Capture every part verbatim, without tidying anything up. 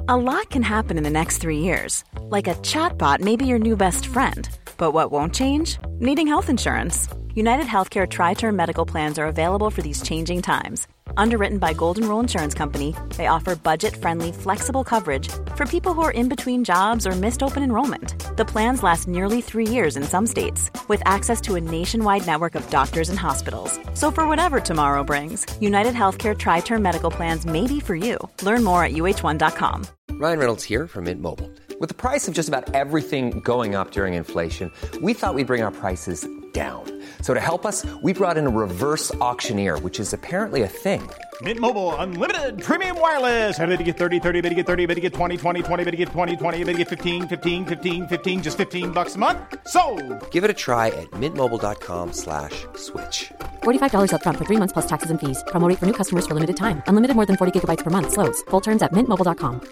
A lot can happen in the next three years. Like a chatbot may be your new best friend. But what won't change? Needing health insurance. United Healthcare Tri-Term Medical Plans are available for these changing times. Underwritten by Golden Rule Insurance Company, they offer budget-friendly, flexible coverage for people who are in between jobs or missed open enrollment. The plans last nearly three years in some states, with access to a nationwide network of doctors and hospitals. So for whatever tomorrow brings, United Healthcare Tri-Term Medical Plans may be for you. Learn more at U H one dot com. Ryan Reynolds here from Mint Mobile. With the price of just about everything going up during inflation, we thought we'd bring our prices down. So to help us, we brought in a reverse auctioneer, which is apparently a thing. Mint Mobile Unlimited Premium Wireless. How to get thirty, thirty, how to get thirty, how to get twenty, twenty, twenty, how to get twenty, twenty, how to get fifteen, fifteen, fifteen, fifteen, just fifteen bucks a month? Sold! Give it a try at mintmobile.com slash switch. forty-five dollars up front for three months plus taxes and fees. Promo rate for new customers for limited time. Unlimited more than forty gigabytes per month. Slows full terms at mint mobile dot com.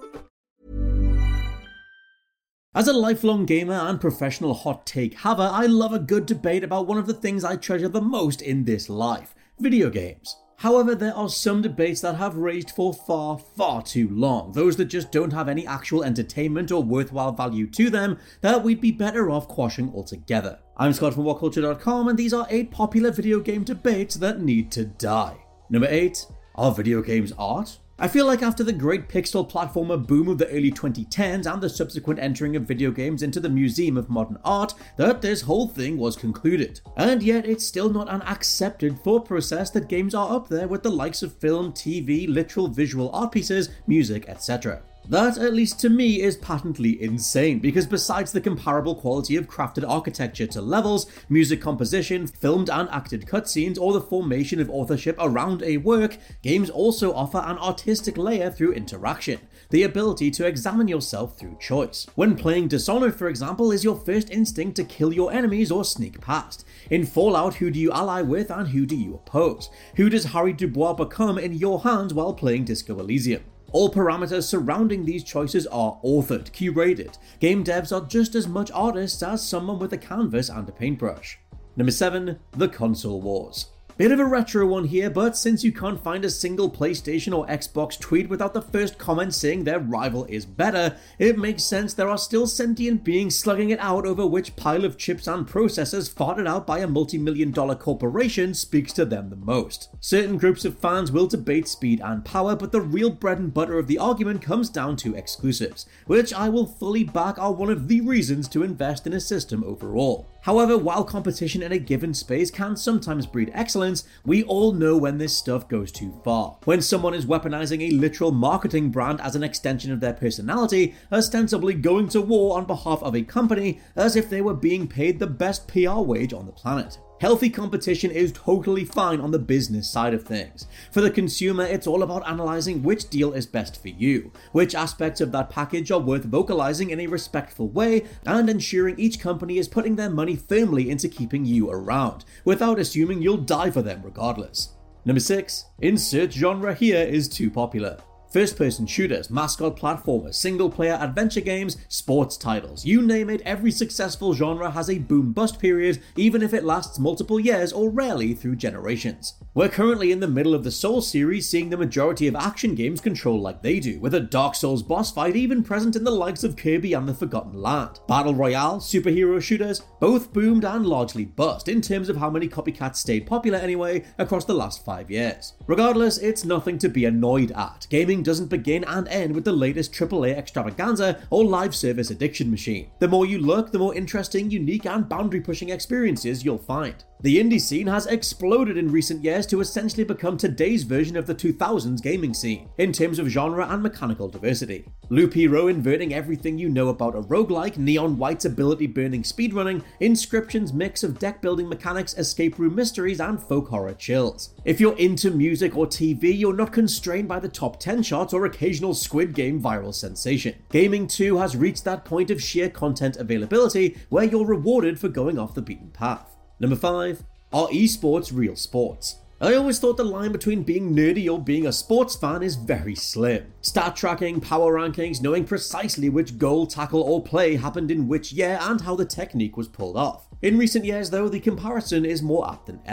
As a lifelong gamer and professional hot take haver, I love a good debate about one of the things I treasure the most in this life, video games. However, there are some debates that have raged for far, far too long, those that just don't have any actual entertainment or worthwhile value to them, that we'd be better off quashing altogether. I'm Scott from what culture dot com, and these are eight popular video game debates that need to die. Number eight, are video games art? I feel like after the great pixel platformer boom of the early twenty tens and the subsequent entering of video games into the Museum of Modern Art, that this whole thing was concluded. And yet it's still not an accepted thought process that games are up there with the likes of film, T V, literal visual art pieces, music, et cetera. That, at least to me, is patently insane, because besides the comparable quality of crafted architecture to levels, music composition, filmed and acted cutscenes, or the formation of authorship around a work, games also offer an artistic layer through interaction, the ability to examine yourself through choice. When playing Dishonored, for example, is your first instinct to kill your enemies or sneak past. In Fallout, who do you ally with and who do you oppose? Who does Harry Dubois become in your hands while playing Disco Elysium? All parameters surrounding these choices are authored, curated. Game devs are just as much artists as someone with a canvas and a paintbrush. Number seven, the console wars. Bit of a retro one here, but since you can't find a single PlayStation or Xbox tweet without the first comment saying their rival is better, it makes sense there are still sentient beings slugging it out over which pile of chips and processors farted out by a multi-million dollar corporation speaks to them the most. Certain groups of fans will debate speed and power, but the real bread and butter of the argument comes down to exclusives, which I will fully back are one of the reasons to invest in a system overall. However, while competition in a given space can sometimes breed excellence, we all know when this stuff goes too far. When someone is weaponizing a literal marketing brand as an extension of their personality, ostensibly going to war on behalf of a company as if they were being paid the best P R wage on the planet. Healthy competition is totally fine on the business side of things. For the consumer, it's all about analyzing which deal is best for you, which aspects of that package are worth vocalizing in a respectful way, and ensuring each company is putting their money firmly into keeping you around, without assuming you'll die for them regardless. Number six, insert genre here is too popular. First-person shooters, mascot platformers, single-player adventure games, sports titles, you name it, every successful genre has a boom-bust period, even if it lasts multiple years or rarely through generations. We're currently in the middle of the Souls series, seeing the majority of action games control like they do, with a Dark Souls boss fight even present in the likes of Kirby and the Forgotten Land. Battle Royale, superhero shooters, both boomed and largely bust, in terms of how many copycats stayed popular anyway across the last five years. Regardless, it's nothing to be annoyed at. Gaming doesn't begin and end with the latest triple A extravaganza or live service addiction machine. The more you look, the more interesting, unique, and boundary-pushing experiences you'll find. The indie scene has exploded in recent years to essentially become today's version of the two thousands gaming scene, in terms of genre and mechanical diversity. Loop Hero inverting everything you know about a roguelike, Neon White's ability-burning speedrunning, Inscription's mix of deck-building mechanics, escape room mysteries, and folk horror chills. If you're into music or T V, you're not constrained by the top ten charts or occasional Squid Game viral sensation. Gaming too has reached that point of sheer content availability where you're rewarded for going off the beaten path. Number five, are esports real sports? I always thought the line between being nerdy or being a sports fan is very slim. Stat tracking, power rankings, knowing precisely which goal, tackle, or play happened in which year and how the technique was pulled off. In recent years though, the comparison is more apt than ever.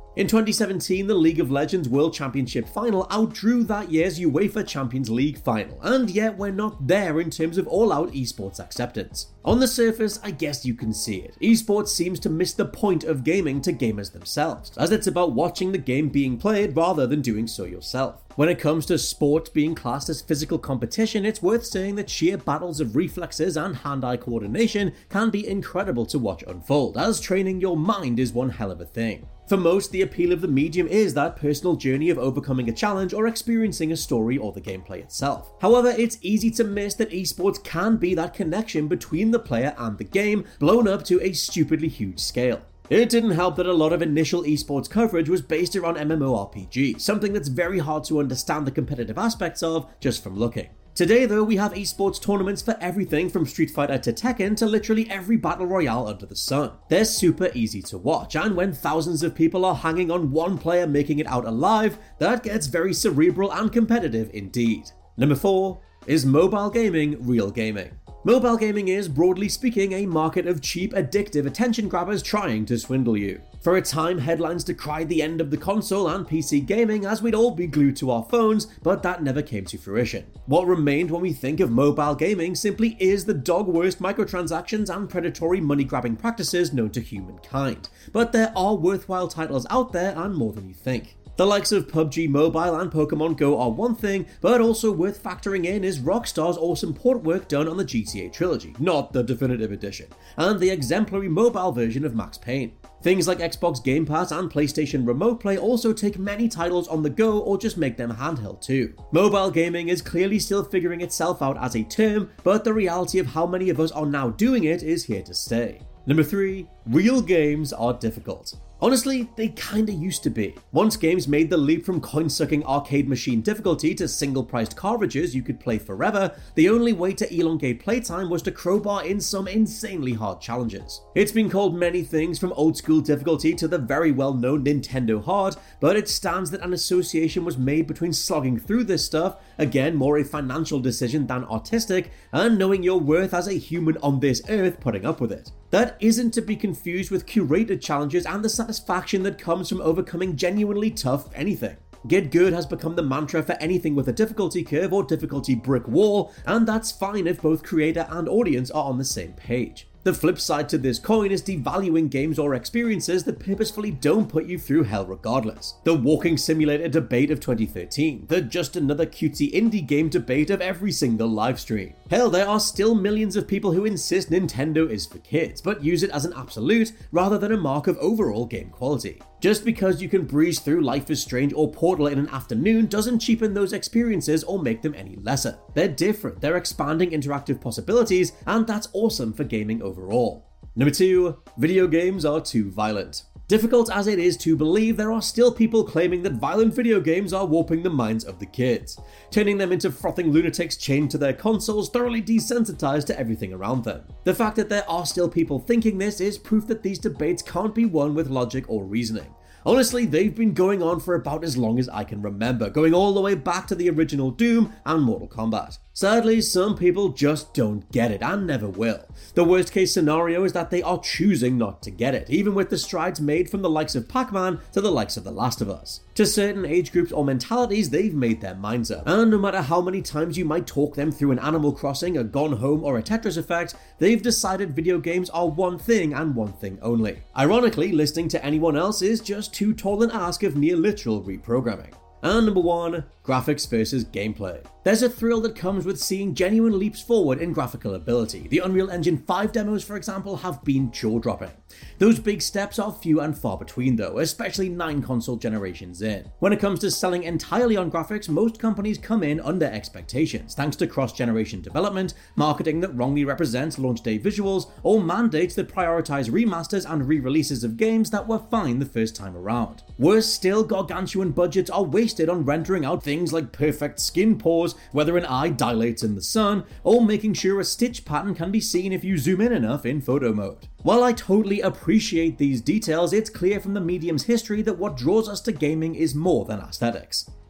In twenty seventeen, the League of Legends World Championship final outdrew that year's UEFA Champions League final, and yet we're not there in terms of all-out esports acceptance. On the surface, I guess you can see it. Esports seems to miss the point of gaming to gamers themselves, as it's about watching the game being played rather than doing so yourself. When it comes to sports being classed as physical competition, it's worth saying that sheer battles of reflexes and hand-eye coordination can be incredible to watch unfold, as training your mind is one hell of a thing. For most, the appeal of the medium is that personal journey of overcoming a challenge or experiencing a story or the gameplay itself. However, it's easy to miss that esports can be that connection between the player and the game, blown up to a stupidly huge scale. It didn't help that a lot of initial esports coverage was based around MMORPG, something that's very hard to understand the competitive aspects of just from looking. Today though, we have esports tournaments for everything from Street Fighter to Tekken to literally every battle royale under the sun. They're super easy to watch, and when thousands of people are hanging on one player making it out alive, that gets very cerebral and competitive indeed. Number four, is mobile gaming real gaming? Mobile gaming is, broadly speaking, a market of cheap, addictive attention grabbers trying to swindle you. For a time, headlines decried the end of the console and P C gaming as we'd all be glued to our phones, but that never came to fruition. What remained when we think of mobile gaming simply is the dog-worst microtransactions and predatory money-grabbing practices known to humankind. But there are worthwhile titles out there, and more than you think. The likes of P U B G Mobile and Pokemon Go are one thing, but also worth factoring in is Rockstar's awesome port work done on the G T A trilogy, not the definitive edition, and the exemplary mobile version of Max Payne. Things like Xbox Game Pass and PlayStation Remote Play also take many titles on the go or just make them handheld too. Mobile gaming is clearly still figuring itself out as a term, but the reality of how many of us are now doing it is here to stay. Number three, real games are difficult. Honestly, they kinda used to be. Once games made the leap from coin-sucking arcade machine difficulty to single-priced cartridges you could play forever, the only way to elongate playtime was to crowbar in some insanely hard challenges. It's been called many things, from old-school difficulty to the very well-known Nintendo hard, but it stands that an association was made between slogging through this stuff, again more a financial decision than artistic, and knowing your worth as a human on this earth putting up with it. That isn't to be confused with curated challenges and the satisfaction that comes from overcoming genuinely tough anything. Get good has become the mantra for anything with a difficulty curve or difficulty brick wall, and that's fine if both creator and audience are on the same page. The flip side to this coin is devaluing games or experiences that purposefully don't put you through hell regardless. The walking simulator debate of twenty thirteen, the just another cutesy indie game debate of every single livestream. Hell, there are still millions of people who insist Nintendo is for kids, but use it as an absolute rather than a mark of overall game quality. Just because you can breeze through Life is Strange or Portal in an afternoon doesn't cheapen those experiences or make them any lesser. They're different, they're expanding interactive possibilities, and that's awesome for gaming overall. Number two, video games are too violent. Difficult as it is to believe, there are still people claiming that violent video games are warping the minds of the kids, turning them into frothing lunatics chained to their consoles, thoroughly desensitized to everything around them. The fact that there are still people thinking this is proof that these debates can't be won with logic or reasoning. Honestly, they've been going on for about as long as I can remember, going all the way back to the original Doom and Mortal Kombat. Sadly, some people just don't get it and never will. The worst case scenario is that they are choosing not to get it, even with the strides made from the likes of Pac-Man to the likes of The Last of Us. To certain age groups or mentalities, they've made their minds up, and no matter how many times you might talk them through an Animal Crossing, a Gone Home, or a Tetris Effect, they've decided video games are one thing and one thing only. Ironically, listening to anyone else is just too tall an ask of near literal reprogramming. And number one, graphics versus gameplay. There's a thrill that comes with seeing genuine leaps forward in graphical ability. The Unreal Engine five demos, for example, have been jaw-dropping. Those big steps are few and far between though, especially nine console generations in. When it comes to selling entirely on graphics, most companies come in under expectations, thanks to cross-generation development, marketing that wrongly represents launch day visuals, or mandates that prioritize remasters and re-releases of games that were fine the first time around. Worse still, gargantuan budgets are wasted on rendering out things like perfect skin pores, whether an eye dilates in the sun, or making sure a stitch pattern can be seen if you zoom in enough in photo mode. While I totally appreciate these details, it's clear from the medium's history that what draws us to gaming is more than aesthetics.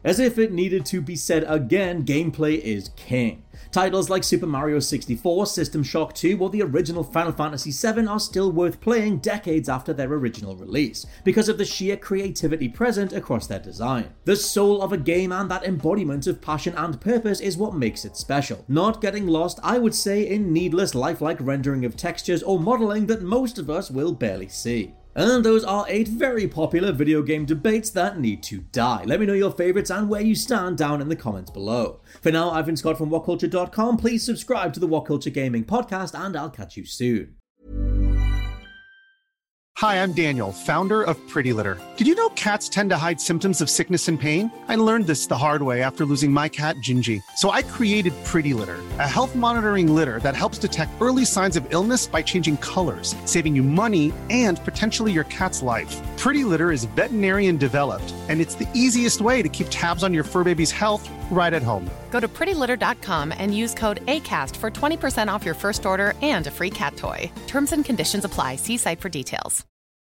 As if it needed to be said again, gameplay is king. Titles like Super Mario sixty-four, System Shock two, or the original Final Fantasy seven are still worth playing decades after their original release, because of the sheer creativity present across their design. The soul of a game and that embodiment of passion and purpose is what makes it special, not getting lost, I would say, in needless lifelike rendering of textures or modelling that most of us will barely see. And those are eight very popular video game debates that need to die. Let me know your favourites and where you stand down in the comments below. For now, I've been Scott from What Culture dot com. Please subscribe to the What Culture Gaming podcast, and I'll catch you soon. Hi, I'm Daniel, founder of Pretty Litter. Did you know cats tend to hide symptoms of sickness and pain? I learned this the hard way after losing my cat, Gingy. So I created Pretty Litter, a health monitoring litter that helps detect early signs of illness by changing colors, saving you money and potentially your cat's life. Pretty Litter is veterinarian developed, and it's the easiest way to keep tabs on your fur baby's health right at home. Go to pretty litter dot com and use code ACAST for twenty percent off your first order and a free cat toy. Terms and conditions apply. See site for details.